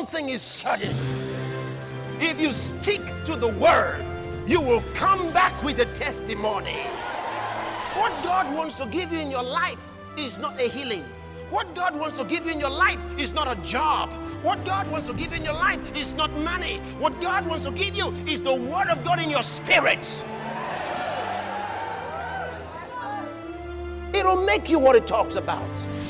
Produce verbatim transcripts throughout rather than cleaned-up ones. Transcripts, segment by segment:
thing is certain. If you stick to the word, you will come back with a testimony. What God wants to give you in your life is not a healing. What God wants to give you in your life is not a job. What God wants to give you in your life is not money. What God wants to give you is the word of God in your spirit. It'll make you what it talks about.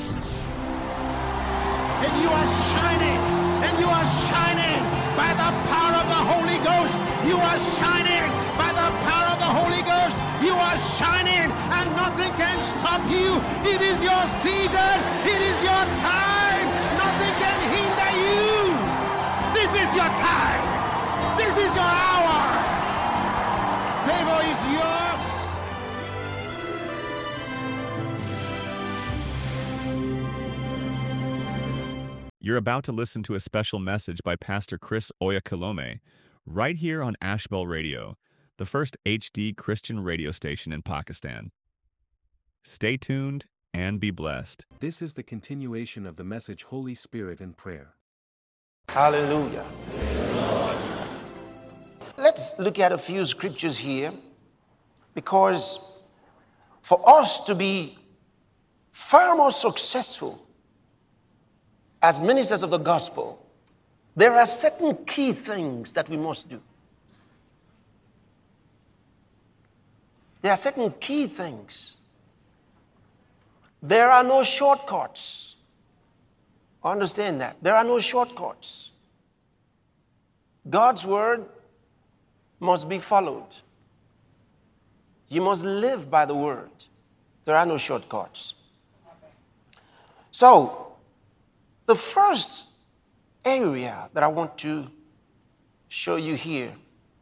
And you are shining, and you are shining by the power of the Holy Ghost. You are shining by the power of the Holy Ghost. You are shining, and nothing can stop you. It is your season. It is your time. Nothing can hinder you. This is your time. This is your hour. Favor is yours. You're about to listen to a special message by Pastor Chris Oyakhilome, right here on Ashbel Radio, the first H D Christian radio station in Pakistan. Stay tuned and be blessed. This is the continuation of the message Holy Spirit and Prayer. Hallelujah. Let's look at a few scriptures here, because for us to be far more successful as ministers of the gospel, there are certain key things that we must do. There are certain key things. There are no shortcuts. Understand that. There are no shortcuts. God's word must be followed. You must live by the word. There are no shortcuts. So, the first area that I want to show you here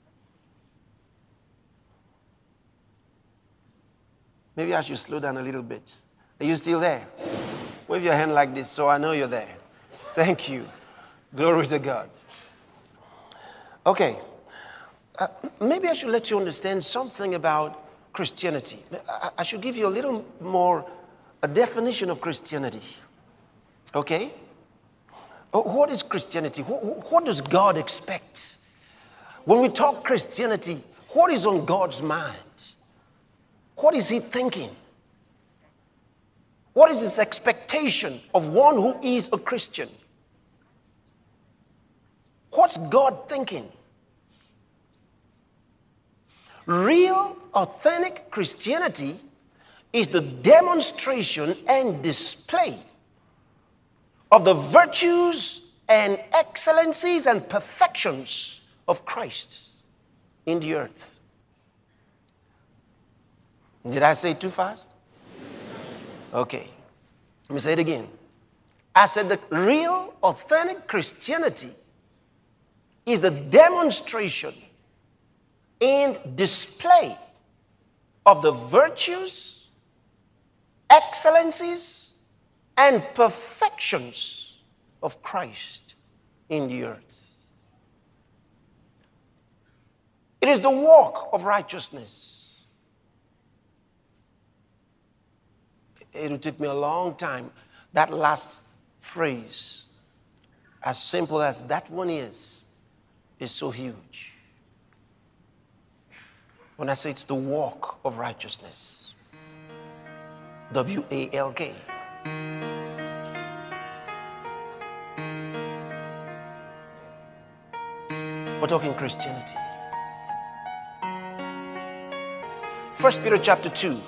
maybe I should slow down a little bit. Are you still there? Wave your hand like this so I know you're there. Thank you. Glory to God. Okay. Uh, maybe I should let you understand something about Christianity. I, I should give you a little more a definition of Christianity. Okay? What is Christianity? What, what does God expect? When we talk Christianity, what is on God's mind? What is he thinking? What is his expectation of one who is a Christian? What's God thinking? Real, authentic Christianity is the demonstration and display of the virtues and excellencies and perfections of Christ in the earth. Did I say it too fast? Okay. Let me say it again. I said the real, authentic Christianity is a demonstration and display of the virtues, excellencies, and perfections of Christ in the earth. It is the walk of righteousness. It will take me a long time. That last phrase, as simple as that one is, is so huge. When I say it's the walk of righteousness, W A L K. We're talking Christianity. First Peter chapter two.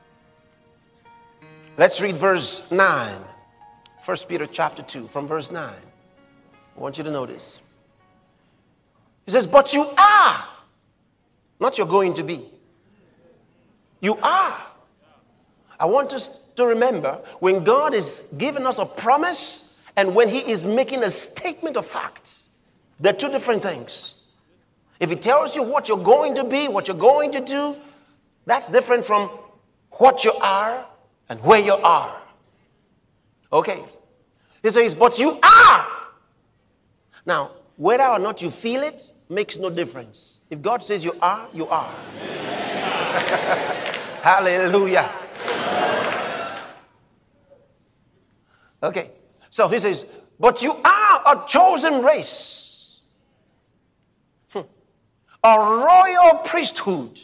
Let's read verse nine. First Peter chapter two, from verse nine. I want you to notice. He says, but you are, not you're going to be. You are. I want us to remember, when God is giving us a promise and when he is making a statement of fact, they're two different things. If he tells you what you're going to be, what you're going to do, that's different from what you are and where you are. Okay. He says, but you are. Now, whether or not you feel it makes no difference. If God says you are, you are. Hallelujah. Okay. So he says, But you are a chosen race, a royal priesthood.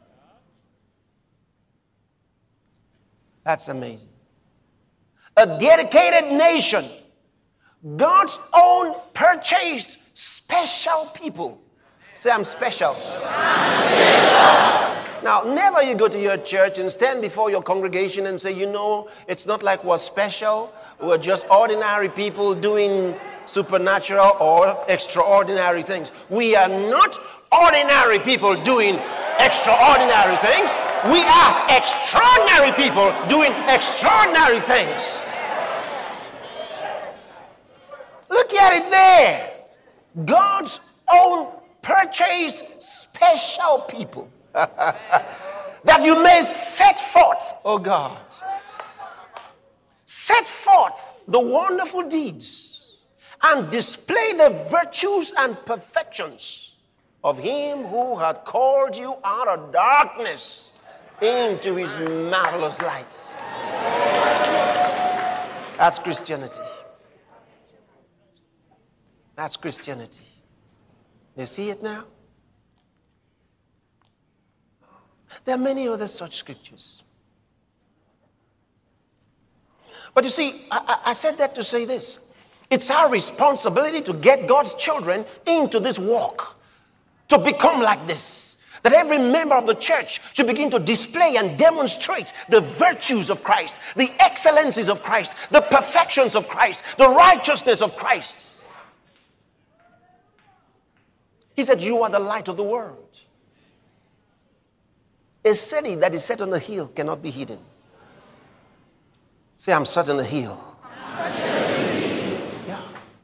That's amazing. A dedicated nation, God's own purchased special people. Say, I'm special. I'm special. Now, never you go to your church and stand before your congregation and say, you know, it's not like we're special. We're just ordinary people doing supernatural or extraordinary things. We are not ordinary people doing extraordinary things. We are extraordinary people doing extraordinary things. Look at it there. God's own purchased special people. That you may set forth, oh God, set forth the wonderful deeds and display the virtues and perfections of him who had called you out of darkness into his marvelous light. That's Christianity. That's Christianity. You see it now? There are many other such scriptures. But you see, I, I said that to say this. It's our responsibility to get God's children into this walk, to become like this. That every member of the church should begin to display and demonstrate the virtues of Christ, the excellencies of Christ, the perfections of Christ, the righteousness of Christ. He said, you are the light of the world. A city that is set on a hill cannot be hidden. Say, I'm set on a hill. Yeah.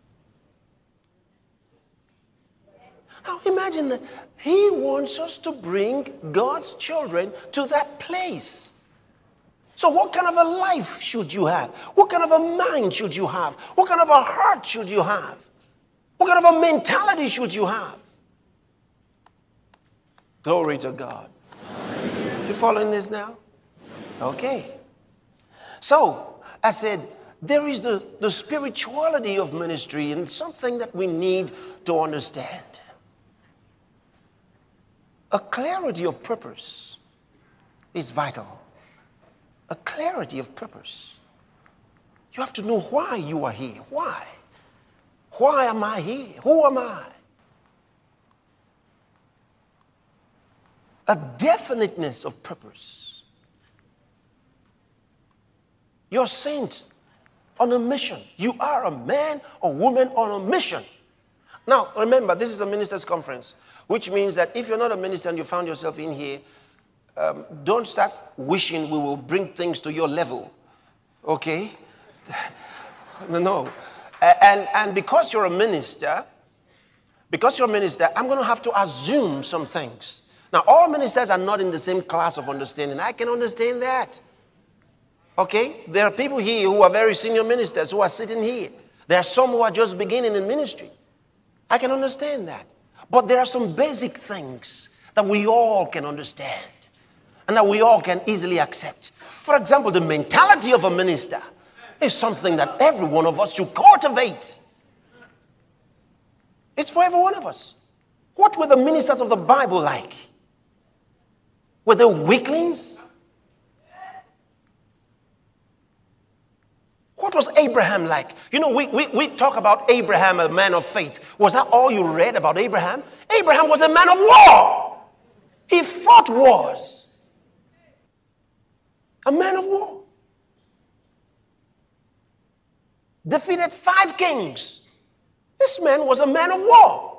Now imagine that he wants us to bring God's children to that place. So what kind of a life should you have? What kind of a mind should you have? What kind of a heart should you have? What kind of a mentality should you have? Glory to God. You following this now? Okay. So, I said, there is the, the spirituality of ministry and something that we need to understand. A clarity of purpose is vital. A clarity of purpose. You have to know why you are here. Why? Why am I here? Who am I? A definiteness of purpose. You're sent on a mission. You are a man or woman on a mission. Now, remember, this is a minister's conference, which means that if you're not a minister and you found yourself in here, um, don't start wishing we will bring things to your level. Okay? No. And, and because you're a minister, because you're a minister, I'm going to have to assume some things. Now, all ministers are not in the same class of understanding. I can understand that. Okay? There are people here who are very senior ministers who are sitting here. There are some who are just beginning in ministry. I can understand that. But there are some basic things that we all can understand and that we all can easily accept. For example, the mentality of a minister is something that every one of us should cultivate. It's for every one of us. What were the ministers of the Bible like? Were they weaklings? What was Abraham like? You know, we, we, we talk about Abraham, a man of faith. Was that all you read about Abraham? Abraham was a man of war. He fought wars. A man of war. Defeated five kings. This man was a man of war.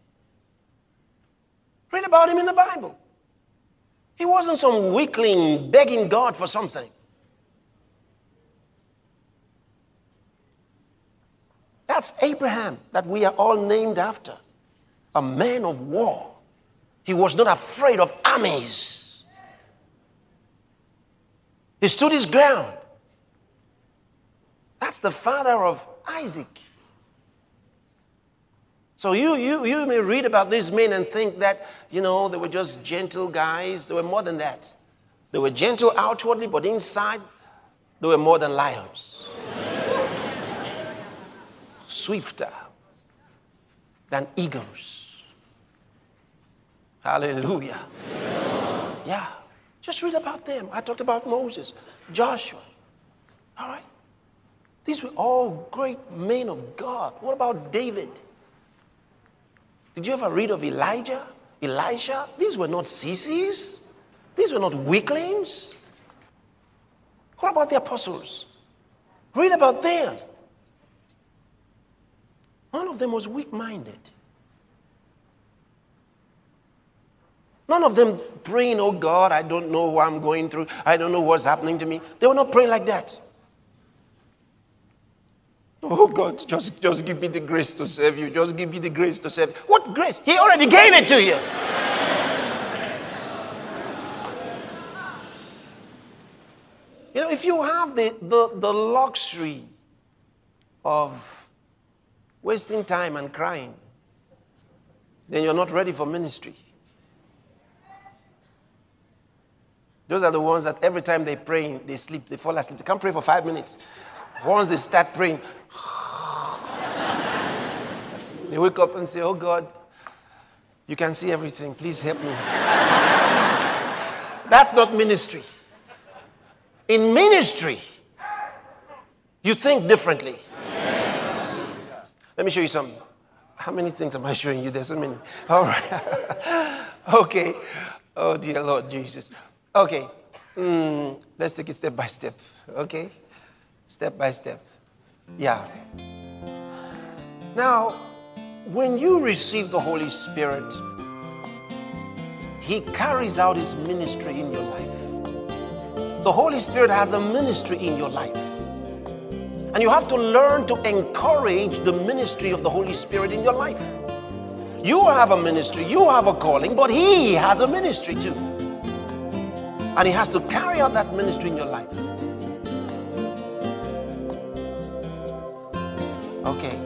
Read about him in the Bible. He wasn't some weakling begging God for something. That's Abraham that we are all named after. A man of war. He was not afraid of armies. He stood his ground. That's the father of Isaac. So you, you, you may read about these men and think that, you know, they were just gentle guys. They were more than that. They were gentle outwardly, but inside, they were more than lions. swifter than eagles. Hallelujah. Yeah. Just read about them. I talked about Moses, Joshua. All right. These were all great men of God. What about David? Did you ever read of Elijah, Elisha? These were not sissies. These were not weaklings. What about the apostles? Read about them. None of them was weak-minded. None of them praying, oh God, I don't know what I'm going through. I don't know what's happening to me. They were not praying like that. Oh God, just, just give me the grace to serve you. Just give me the grace to serve you. What grace? He already gave it to you. You know, if you have the, the, the luxury of wasting time and crying, then you're not ready for ministry. Those are the ones that every time they pray, they sleep, they fall asleep. They can't pray for five minutes. Once they start praying, they wake up and say, oh God, you can see everything. Please help me. That's not ministry. In ministry, you think differently. Let me show you some. How many things am I showing you? There's so many. All right. Okay. Oh, dear Lord Jesus. Okay. Mm, let's take it step by step. Okay. Step by step. Yeah. Now, when you receive the Holy Spirit, He carries out His ministry in your life. The Holy Spirit has a ministry in your life. And you have to learn to encourage the ministry of the Holy Spirit in your life. You have a ministry, you have a calling, but He has a ministry too. And He has to carry out that ministry in your life. Okay.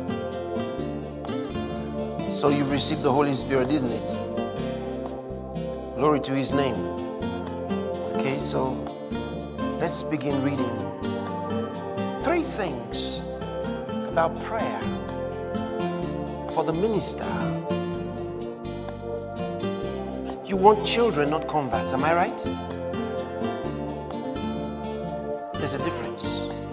So you've received the Holy Spirit, isn't it? Glory to His name. Okay, so let's begin reading. Three things about prayer for the minister. You want children, not converts, am I right? There's a difference.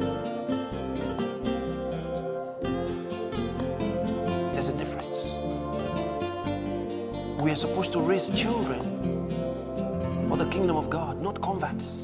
There's a difference. We are supposed to raise children for the kingdom of God, not converts.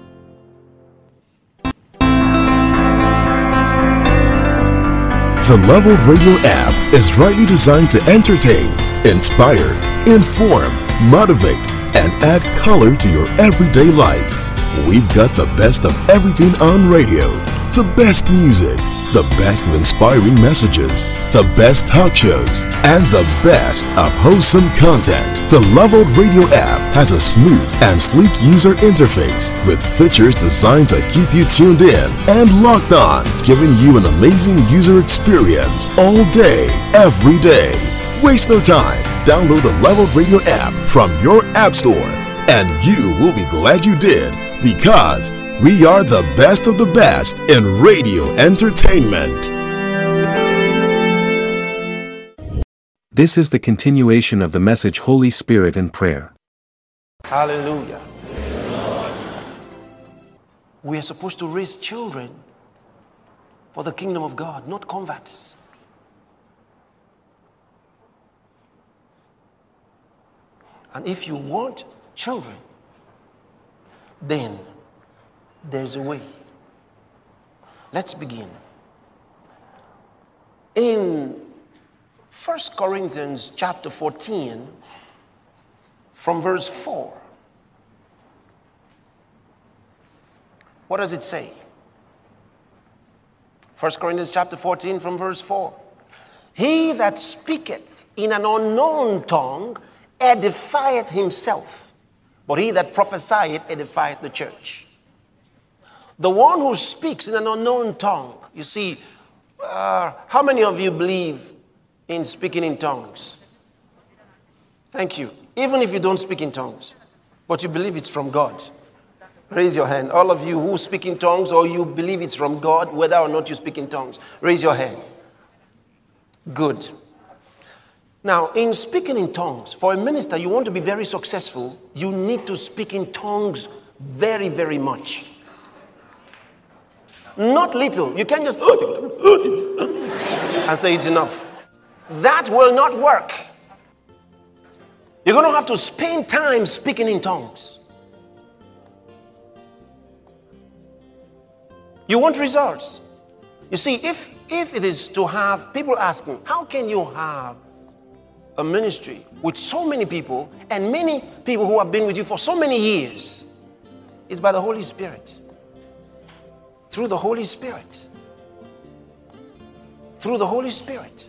The Leveled Radio app is rightly designed to entertain, inspire, inform, motivate, and add color to your everyday life. We've got the best of everything on radio, the best music, the best of inspiring messages, the best talk shows, and the best of wholesome content. The Leveled Radio app has a smooth and sleek user interface with features designed to keep you tuned in and locked on, giving you an amazing user experience all day, every day. Waste no time. Download the Leveled Radio app from your app store, and you will be glad you did, because we are the best of the best in radio entertainment. This is the continuation of the message Holy Spirit and Prayer. Hallelujah. We are supposed to raise children for the kingdom of God, not converts. And if you want children, then there's a way. Let's begin. In First Corinthians chapter fourteen, from verse four, what does it say? First Corinthians chapter fourteen, from verse four. He that speaketh in an unknown tongue edifieth himself, but he that prophesieth edifieth the church. The one who speaks in an unknown tongue, you see, uh, how many of you believe in speaking in tongues? Thank you. Even if you don't speak in tongues, but you believe it's from God, raise your hand. All of you who speak in tongues, or you believe it's from God, whether or not you speak in tongues, raise your hand. Good. Now, in speaking in tongues, for a minister, you want to be very successful, you need to speak in tongues very, very much. Not little. You can't just and say it's enough. That will not work. You're going to have to spend time speaking in tongues. You want results. You see, if, if it is to have people asking, how can you have a ministry with so many people and many people who have been with you for so many years? It's by the Holy Spirit. Through the Holy Spirit. Through the Holy Spirit.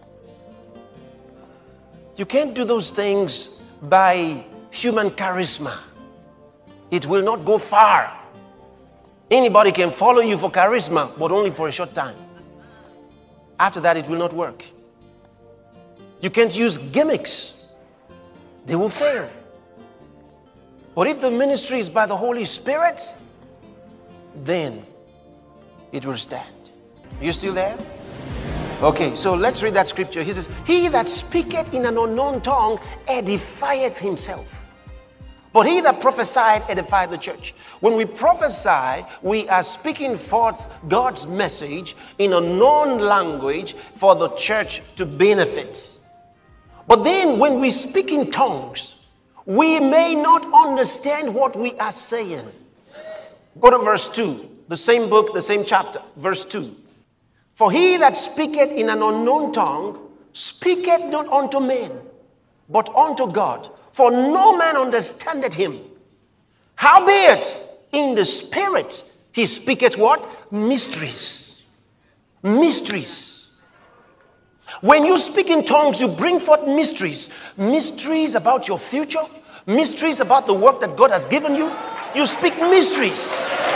You can't do those things by human charisma. It will not go far. Anybody can follow you for charisma, but only for a short time. After that, it will not work. You can't use gimmicks. They will fail. But if the ministry is by the Holy Spirit, then it will stand. You still there? Okay, so let's read that scripture. He says, he that speaketh in an unknown tongue edifieth himself. But he that prophesied edifieth the church. When we prophesy, we are speaking forth God's message in a known language for the church to benefit. But then when we speak in tongues, we may not understand what we are saying. Go to verse two. The same book, the same chapter, verse two. For he that speaketh in an unknown tongue speaketh not unto men, but unto God. For no man understandeth him. Howbeit, in the spirit, he speaketh what? Mysteries. Mysteries. When you speak in tongues, you bring forth mysteries. Mysteries about your future. Mysteries about the work that God has given you. You speak mysteries.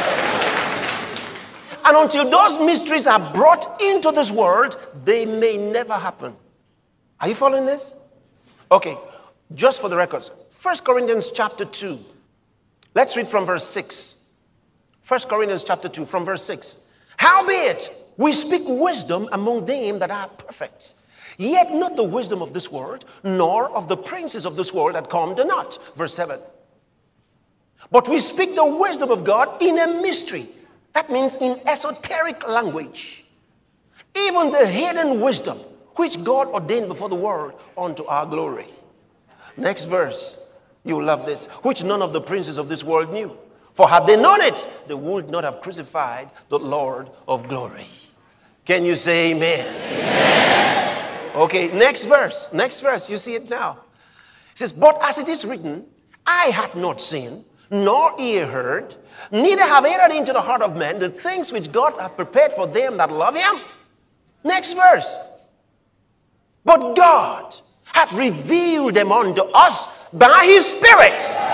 And until those mysteries are brought into this world, they may never happen. Are you following this? Okay, just for the records. First Corinthians chapter two. Let's read from verse six. First Corinthians chapter two, from verse six. Howbeit, we speak wisdom among them that are perfect, yet not the wisdom of this world, nor of the princes of this world that come to naught. Verse seven. But we speak the wisdom of God in a mystery. That means in esoteric language. Even the hidden wisdom which God ordained before the world unto our glory. Next verse. You love this. Which none of the princes of this world knew. For had they known it, they would not have crucified the Lord of glory. Can you say amen? Amen. Okay, next verse. Next verse. You see it now. It says, but as it is written, eye hath not seen, nor ear heard, neither have entered into the heart of man the things which God hath prepared for them that love him. Next verse. But God hath revealed them unto us by his Spirit.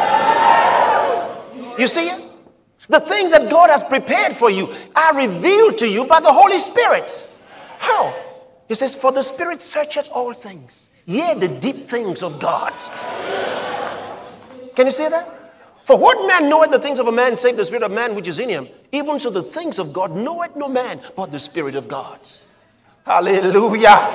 You see it? The things that God has prepared for you are revealed to you by the Holy Spirit. How? He says, for the Spirit searcheth all things, yea, the deep things of God. Can you see that? For what man knoweth the things of a man, save the spirit of man which is in him? Even so the things of God knoweth no man, but the Spirit of God. Hallelujah.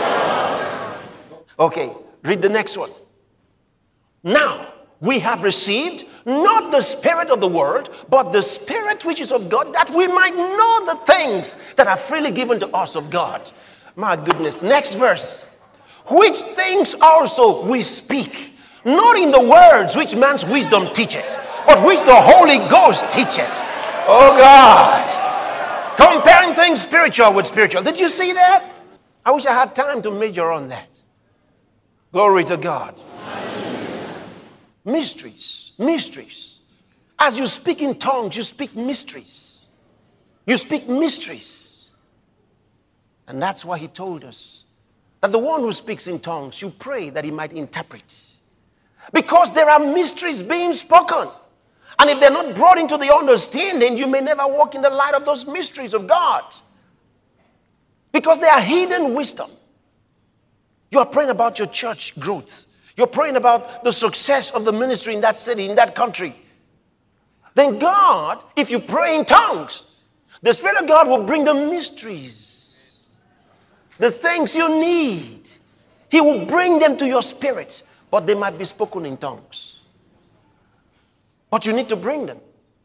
Okay, read the next one. Now, we have received not the spirit of the world, but the Spirit which is of God, that we might know the things that are freely given to us of God. My goodness. Next verse. Which things also we speak, not in the words which man's wisdom teacheth, but which the Holy Ghost teacheth. Oh God. Comparing things spiritual with spiritual. Did you see that? I wish I had time to major on that. Glory to God. Mysteries. Mysteries. As you speak in tongues, you speak mysteries. You speak mysteries. And that's why he told us that the one who speaks in tongues, you pray that he might interpret. Because there are mysteries being spoken. And if they're not brought into the understanding, you may never walk in the light of those mysteries of God. Because they are hidden wisdom. You are praying about your church growth. You're praying about the success of the ministry in that city, in that country. Then God, if you pray in tongues, the Spirit of God will bring the mysteries. the things you need. He will bring them to your spirit, but they might be spoken in tongues. But you need to bring them.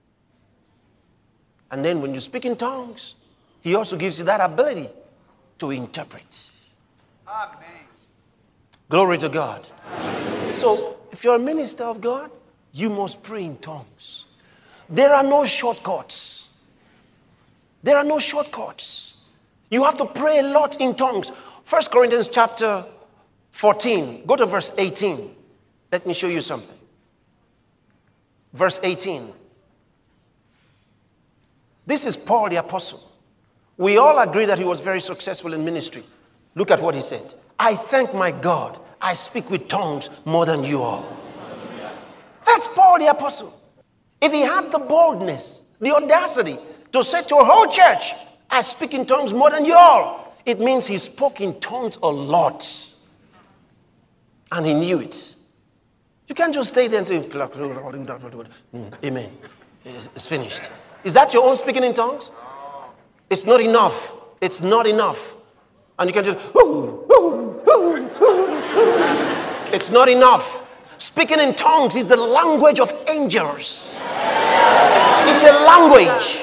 And then when you speak in tongues, he also gives you that ability to interpret. Amen. Glory to God. Amen. So, if you're a minister of God, you must pray in tongues. There are no shortcuts. There are no shortcuts. You have to pray a lot in tongues. First Corinthians chapter fourteen. Go to verse eighteen. Let me show you something. Verse eighteen. This is Paul the apostle. We all agree that he was very successful in ministry. Look at what he said. I thank my God, I speak with tongues more than you all. That's Paul the apostle. If he had the boldness, the audacity to say to a whole church, I speak in tongues more than you all, it means he spoke in tongues a lot. And he knew it. You can't just stay there and say, amen. It's finished. Is that your own speaking in tongues? It's not enough. It's not enough. And you can just, it's not enough. Speaking in tongues is the language of angels. It's a language.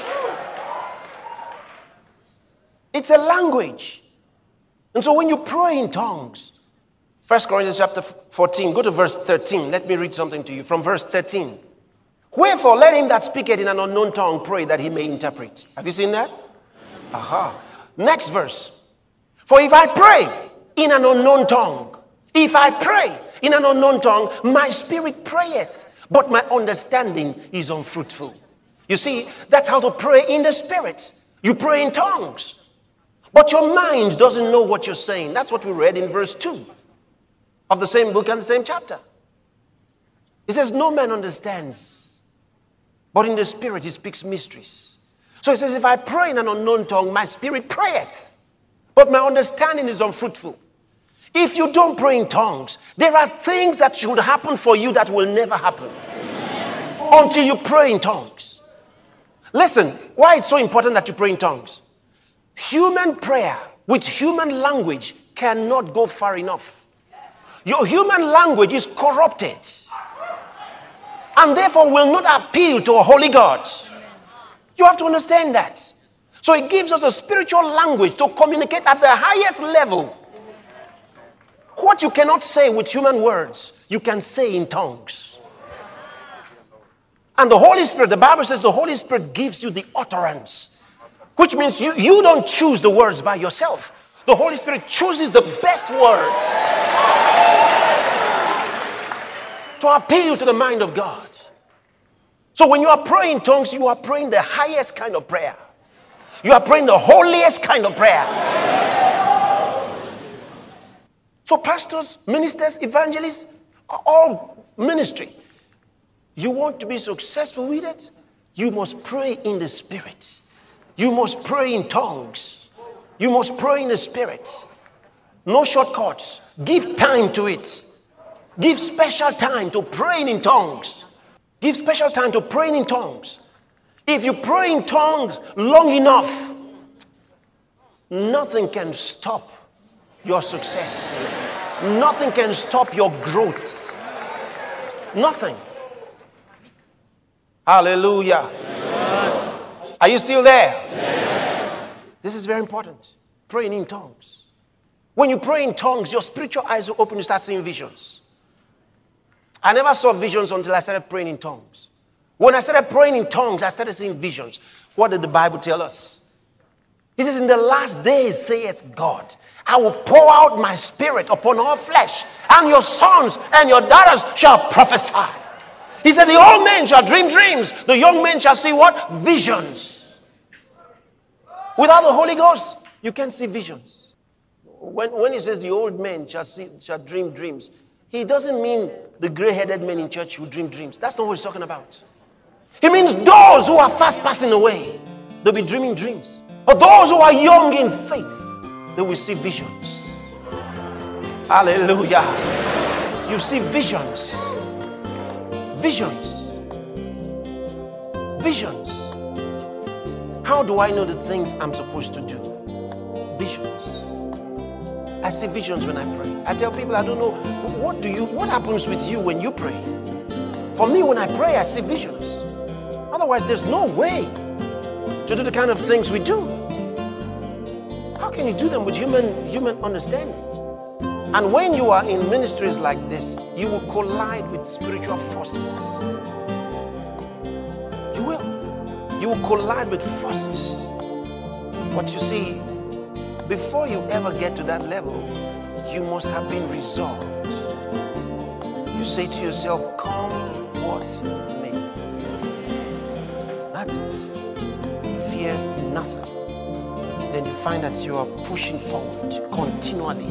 It's a language. And so when you pray in tongues, First Corinthians chapter fourteen, go to verse thirteen. Let me read something to you from verse thirteen. Wherefore, let him that speaketh in an unknown tongue pray that he may interpret. Have you seen that? Aha. Next verse. For if I pray in an unknown tongue, if I pray in an unknown tongue, my spirit prayeth, but my understanding is unfruitful. You see, that's how to pray in the spirit. You pray in tongues, but your mind doesn't know what you're saying. That's what we read in verse two of the same book and the same chapter. It says, no man understands, but in the spirit he speaks mysteries. So it says, if I pray in an unknown tongue, my spirit prayeth, but my understanding is unfruitful. If you don't pray in tongues, there are things that should happen for you that will never happen until you pray in tongues. Listen, why it's so important that you pray in tongues? Human prayer with human language cannot go far enough. Your human language is corrupted and therefore will not appeal to a holy God. You have to understand that. So it gives us a spiritual language to communicate at the highest level. What you cannot say with human words, you can say in tongues. And the Holy Spirit, the Bible says the Holy Spirit gives you the utterance, which means you, you don't choose the words by yourself. The Holy Spirit chooses the best words to appeal to the mind of God. So when you are praying in tongues, you are praying the highest kind of prayer. You are praying the holiest kind of prayer. So pastors, ministers, evangelists are all ministry. You want to be successful with it? You must pray in the spirit. You must pray in tongues. You must pray in the spirit. No shortcuts. Give time to it. Give special time to praying in tongues. Give special time to praying in tongues. If you pray in tongues long enough, nothing can stop your success. Nothing can stop your growth. Nothing. Hallelujah. Amen. Are you still there? Yes. This is very important. Praying in tongues. When you pray in tongues, your spiritual eyes will open, you start seeing visions. I never saw visions until I started praying in tongues. When I started praying in tongues, I started seeing visions. What did the Bible tell us? He says, in the last days, saith God, I will pour out my spirit upon all flesh, and your sons and your daughters shall prophesy. He said, the old men shall dream dreams. The young men shall see what? Visions. Without the Holy Ghost, you can't see visions. When, when he says the old men shall, see, shall dream dreams, he doesn't mean the gray-headed men in church who dream dreams. That's not what he's talking about. He means those who are fast passing away, they'll be dreaming dreams. But those who are young in faith, they will see visions. Hallelujah. You see visions. Visions. Visions. How do I know the things I'm supposed to do? Visions. I see visions when I pray. I tell people, I don't know, what do you, what happens with you when you pray? For me, when I pray, I see visions. Otherwise, there's no way to do the kind of things we do. How can you do them with human, human understanding? And when you are in ministries like this, you will collide with spiritual forces. You will. You will collide with forces. But you see, before you ever get to that level, you must have been resolved. You say to yourself, come what may. That's it. Fear nothing. Then you find that you are pushing forward continually,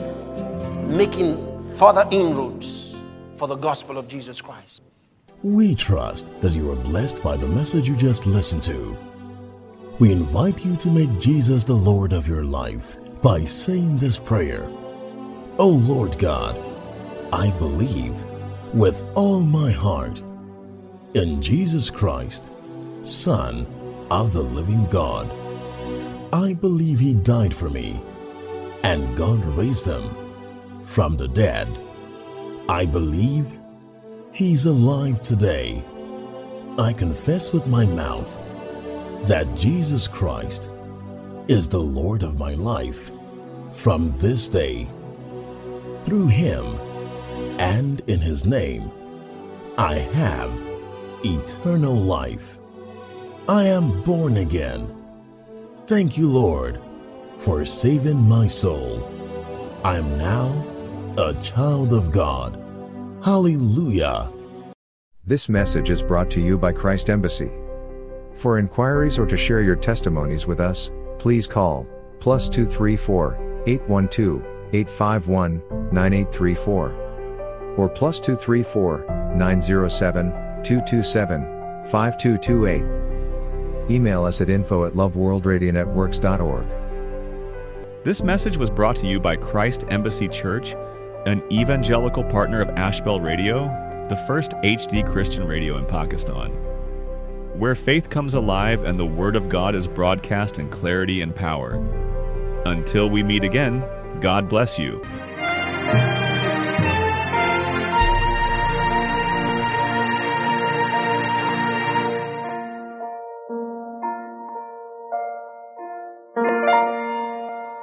making further inroads for the gospel of Jesus Christ. We trust that you are blessed by the message you just listened to. We invite you to make Jesus the Lord of your life by saying this prayer. Oh Lord God, I believe with all my heart in Jesus Christ, Son of the living God. I believe He died for me and God raised Him from the dead. I believe He's alive today. I confess with my mouth that Jesus Christ is the Lord of my life from this day. Through Him and in His name, I have eternal life. I am born again. Thank you, Lord, for saving my soul. I am now a child of God. Hallelujah. This message is brought to you by Christ Embassy. For inquiries or to share your testimonies with us, please call plus two three four, eight one two, eight five one, nine eight three four or plus two three four, nine zero seven, two two seven, five two two eight. Email us at info at loveworldradionetworks dot org. This message was brought to you by Christ Embassy Church, an evangelical partner of Ashbel Radio, the first H D Christian radio in Pakistan, where faith comes alive and the Word of God is broadcast in clarity and power. Until we meet again, God bless you.